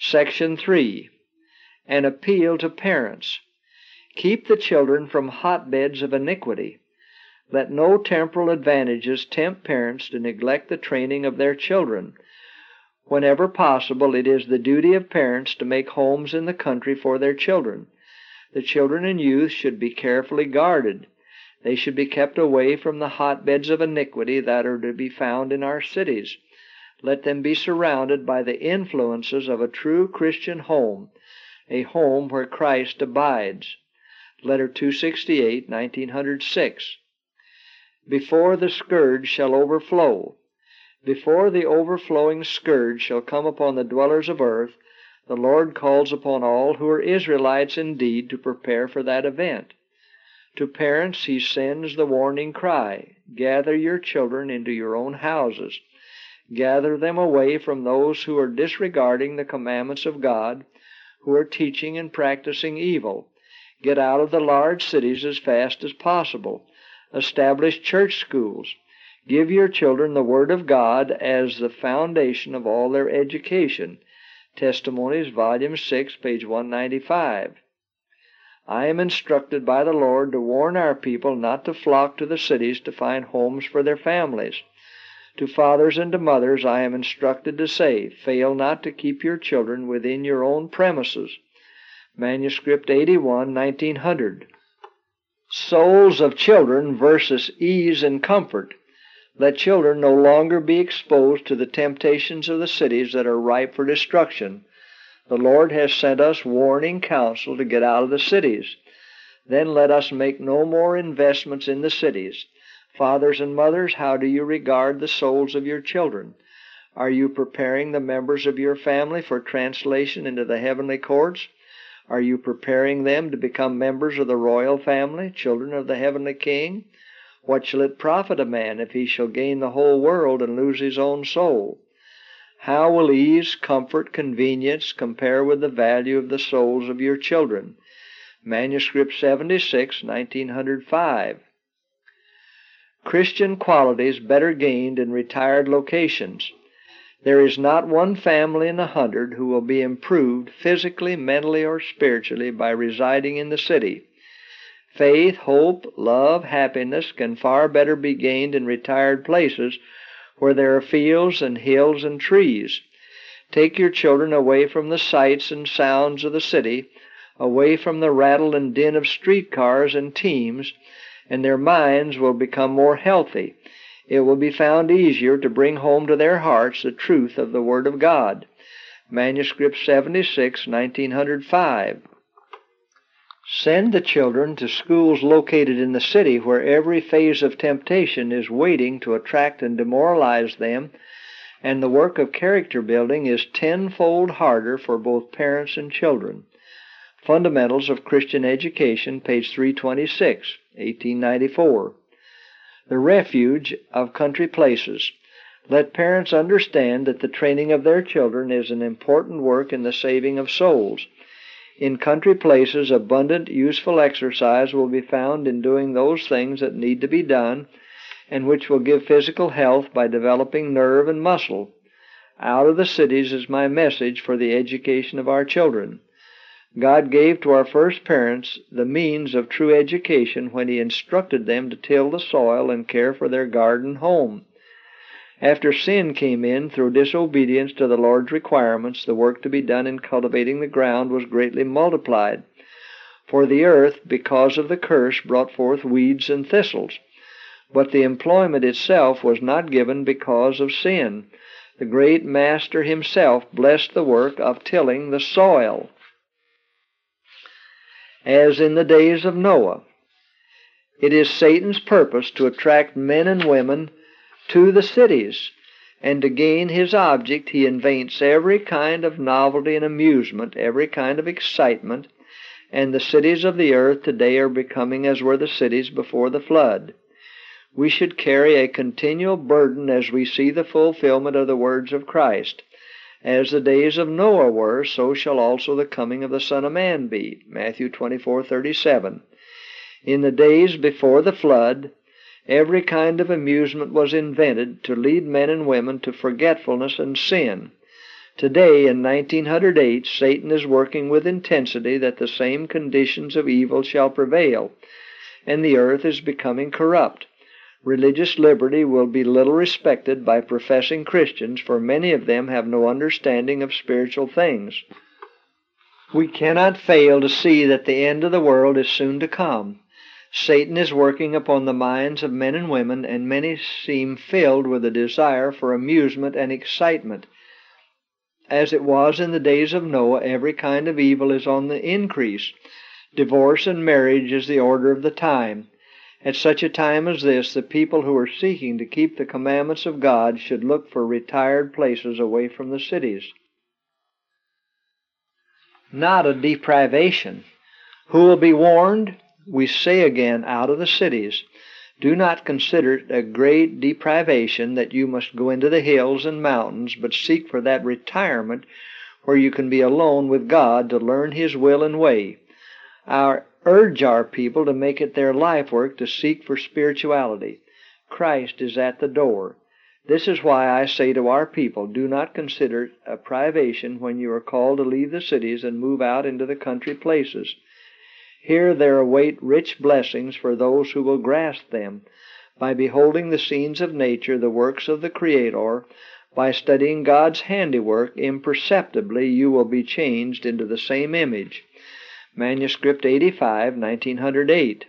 Section 3. An appeal to parents. Keep the children from hotbeds of iniquity. Let no temporal advantages tempt parents to neglect the training of their children. Whenever possible, it is the duty of parents to make homes in the country for their children. The children and youth should be carefully guarded. They should be kept away from the hotbeds of iniquity that are to be found in our cities. Let them be surrounded by the influences of a true Christian home, a home where Christ abides. Letter 268, 1906. Before the scourge shall overflow. Before the overflowing scourge shall come upon the dwellers of earth, the Lord calls upon all who are Israelites indeed to prepare for that event. To parents he sends the warning cry, "Gather your children into your own houses. Gather them away from those who are disregarding the commandments of God, who are teaching and practicing evil. Get out of the large cities as fast as possible. Establish church schools. Give your children the Word of God as the foundation of all their education." Testimonies, Volume 6, page 195. I am instructed by the Lord to warn our people not to flock to the cities to find homes for their families. To fathers and to mothers I am instructed to say, fail not to keep your children within your own premises. Manuscript 81, 1900. Souls of children versus ease and comfort. Let children no longer be exposed to the temptations of the cities that are ripe for destruction. The Lord has sent us warning counsel to get out of the cities. Then let us make no more investments in the cities. Fathers and mothers, how do you regard the souls of your children? Are you preparing the members of your family for translation into the heavenly courts? Are you preparing them to become members of the royal family, children of the heavenly King? What shall it profit a man if he shall gain the whole world and lose his own soul? How will ease, comfort, convenience compare with the value of the souls of your children? Manuscript 76, 1905. Christian qualities better gained in retired locations. There is not one family in 100 who will be improved physically, mentally, or spiritually by residing in the city. Faith, hope, love, happiness can far better be gained in retired places where there are fields and hills and trees. Take your children away from the sights and sounds of the city, away from the rattle and din of streetcars and teams, and their minds will become more healthy. It will be found easier to bring home to their hearts the truth of the Word of God. Manuscript 76, 1905. Send the children to schools located in the city where every phase of temptation is waiting to attract and demoralize them, and the work of character building is tenfold harder for both parents and children. Fundamentals of Christian Education, page 326, 1894. The refuge of country places. Let parents understand that the training of their children is an important work in the saving of souls. In country places, abundant, useful exercise will be found in doing those things that need to be done and which will give physical health by developing nerve and muscle. Out of the cities is my message for the education of our children. God gave to our first parents the means of true education when He instructed them to till the soil and care for their garden home. After sin came in through disobedience to the Lord's requirements, the work to be done in cultivating the ground was greatly multiplied. For the earth, because of the curse, brought forth weeds and thistles. But the employment itself was not given because of sin. The great Master Himself blessed the work of tilling the soil. As in the days of Noah, it is Satan's purpose to attract men and women to the cities, and to gain his object he invents every kind of novelty and amusement, every kind of excitement, and the cities of the earth today are becoming as were the cities before the flood. We should carry a continual burden as we see the fulfillment of the words of Christ. As the days of Noah were, so shall also the coming of the Son of Man be. Matthew 24:37. In the days before the flood, every kind of amusement was invented to lead men and women to forgetfulness and sin. Today, in 1908, Satan is working with intensity that the same conditions of evil shall prevail, and the earth is becoming corrupt. Religious liberty will be little respected by professing Christians, for many of them have no understanding of spiritual things. We cannot fail to see that the end of the world is soon to come. Satan is working upon the minds of men and women, and many seem filled with a desire for amusement and excitement. As it was in the days of Noah, every kind of evil is on the increase. Divorce and marriage is the order of the time. At such a time as this, the people who are seeking to keep the commandments of God should look for retired places away from the cities. Not a deprivation. Who will be warned? We say again, out of the cities. Do not consider it a great deprivation that you must go into the hills and mountains, but seek for that retirement where you can be alone with God to learn His will and way. Urge our people to make it their life work to seek for spirituality. Christ is at the door. This is why I say to our people, do not consider it a privation when you are called to leave the cities and move out into the country places. Here there await rich blessings for those who will grasp them. By beholding the scenes of nature, the works of the Creator, by studying God's handiwork, imperceptibly you will be changed into the same image. Manuscript 85, 1908.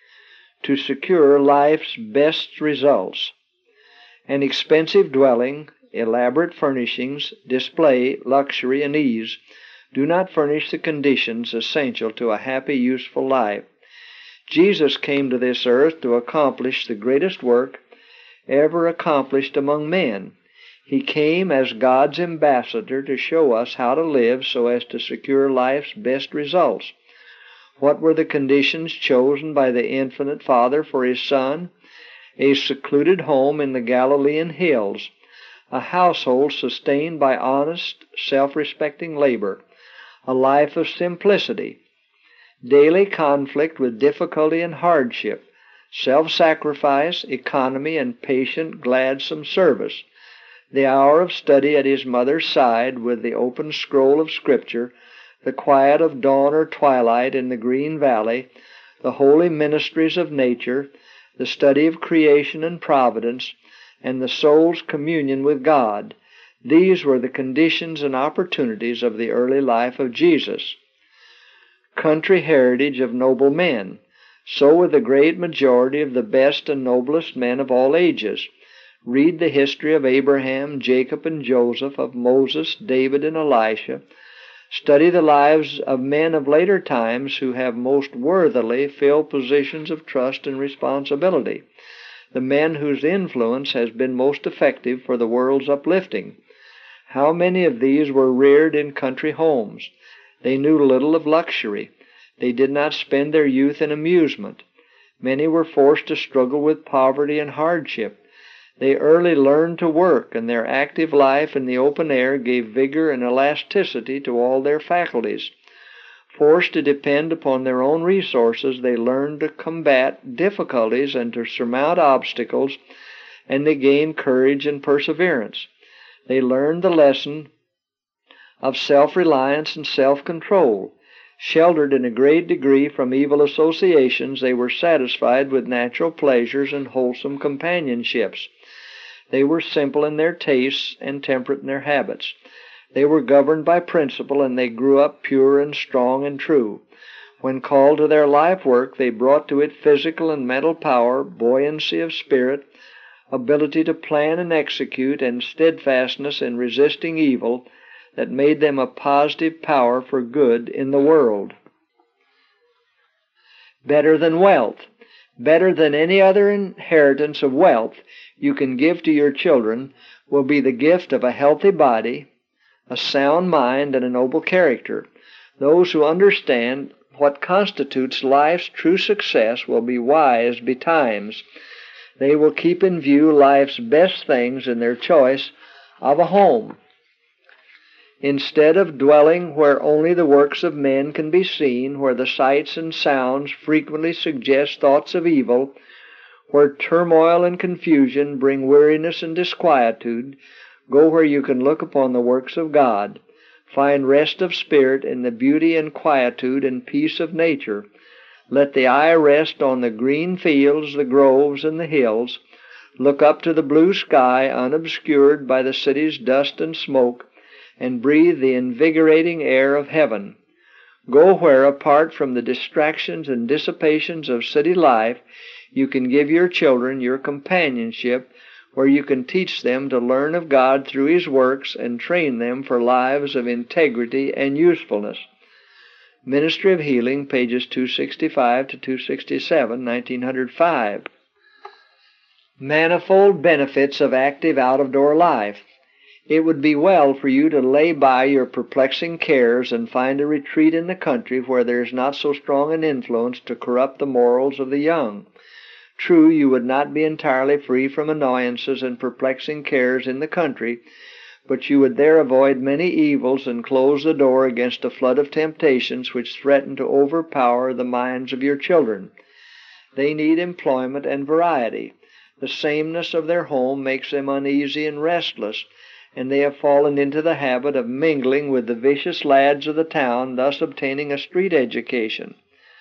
To secure life's best results. An expensive dwelling, elaborate furnishings, display, luxury, and ease do not furnish the conditions essential to a happy, useful life. Jesus came to this earth to accomplish the greatest work ever accomplished among men. He came as God's ambassador to show us how to live so as to secure life's best results. What were the conditions chosen by the Infinite Father for His Son? A secluded home in the Galilean hills, a household sustained by honest, self-respecting labor, a life of simplicity, daily conflict with difficulty and hardship, self-sacrifice, economy, and patient, gladsome service, the hour of study at His mother's side with the open scroll of Scripture, the quiet of dawn or twilight in the green valley, the holy ministries of nature, the study of creation and providence, and the soul's communion with God. These were the conditions and opportunities of the early life of Jesus. Country heritage of noble men. So were the great majority of the best and noblest men of all ages. Read the history of Abraham, Jacob, and Joseph, of Moses, David, and Elisha. Study the lives of men of later times who have most worthily filled positions of trust and responsibility, the men whose influence has been most effective for the world's uplifting. How many of these were reared in country homes? They knew little of luxury. They did not spend their youth in amusement. Many were forced to struggle with poverty and hardship. They early learned to work, and their active life in the open air gave vigor and elasticity to all their faculties. Forced to depend upon their own resources, they learned to combat difficulties and to surmount obstacles, and they gained courage and perseverance. They learned the lesson of self-reliance and self-control. Sheltered in a great degree from evil associations, they were satisfied with natural pleasures and wholesome companionships. They were simple in their tastes and temperate in their habits. They were governed by principle, and they grew up pure and strong and true. When called to their life work, they brought to it physical and mental power, buoyancy of spirit, ability to plan and execute, and steadfastness in resisting evil that made them a positive power for good in the world. Better than wealth. Better than any other inheritance of wealth you can give to your children will be the gift of a healthy body, a sound mind, and a noble character. Those who understand what constitutes life's true success will be wise betimes. They will keep in view life's best things in their choice of a home. Instead of dwelling where only the works of men can be seen, where the sights and sounds frequently suggest thoughts of evil, where turmoil and confusion bring weariness and disquietude, Go where you can look upon the works of God. Find rest of spirit in the beauty and quietude and peace of nature. Let the eye rest on the green fields, the groves, and the hills. Look up to the blue sky, unobscured by the city's dust and smoke, and breathe the invigorating air of heaven. Go where, apart from the distractions and dissipations of city life, you can give your children your companionship, where you can teach them to learn of God through His works and train them for lives of integrity and usefulness. Ministry of Healing, pages 265 to 267, 1905. Manifold benefits of active out-of-door life. It would be well for you to lay by your perplexing cares and find a retreat in the country where there is not so strong an influence to corrupt the morals of the young. True, you would not be entirely free from annoyances and perplexing cares in the country, but you would there avoid many evils and close the door against a flood of temptations which threaten to overpower the minds of your children. They need employment and variety. The sameness of their home makes them uneasy and restless, and they have fallen into the habit of mingling with the vicious lads of the town, thus obtaining a street education.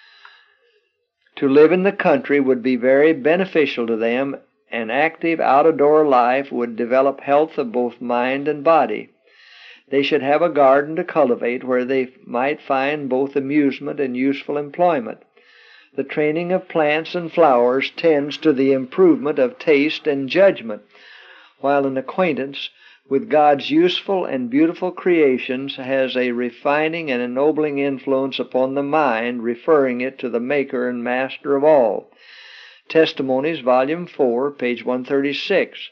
To live in the country would be very beneficial to them. An active out-of-door life would develop health of both mind and body. They should have a garden to cultivate where they might find both amusement and useful employment. The training of plants and flowers tends to the improvement of taste and judgment, while an acquaintance with God's useful and beautiful creations has a refining and ennobling influence upon the mind, referring it to the Maker and Master of all. Testimonies, Volume 4, page 136,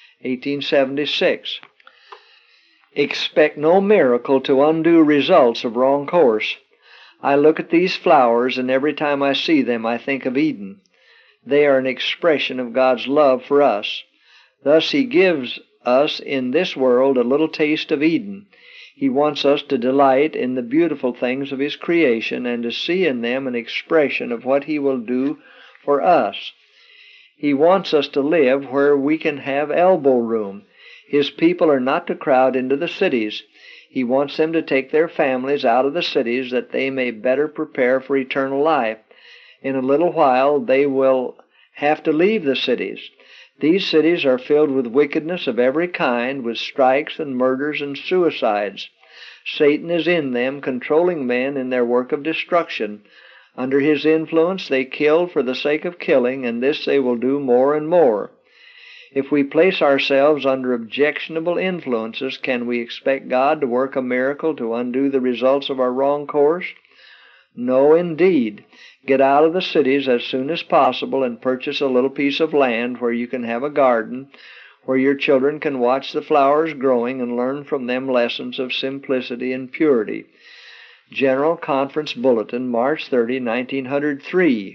1876. Expect no miracle to undo results of wrong course. I look at these flowers, and every time I see them I think of Eden. They are an expression of God's love for us. Thus He gives us in this world a little taste of Eden. He wants us to delight in the beautiful things of His creation and to see in them an expression of what He will do for us. He wants us to live where we can have elbow room. His people are not to crowd into the cities. He wants them to take their families out of the cities that they may better prepare for eternal life. In a little while they will have to leave the cities. These cities are filled with wickedness of every kind, with strikes and murders and suicides. Satan is in them, controlling men in their work of destruction. Under his influence they kill for the sake of killing, and this they will do more and more. If we place ourselves under objectionable influences, can we expect God to work a miracle to undo the results of our wrong course? No, indeed. Get out of the cities as soon as possible and purchase a little piece of land where you can have a garden, where your children can watch the flowers growing and learn from them lessons of simplicity and purity. General Conference Bulletin, March 30, 1903.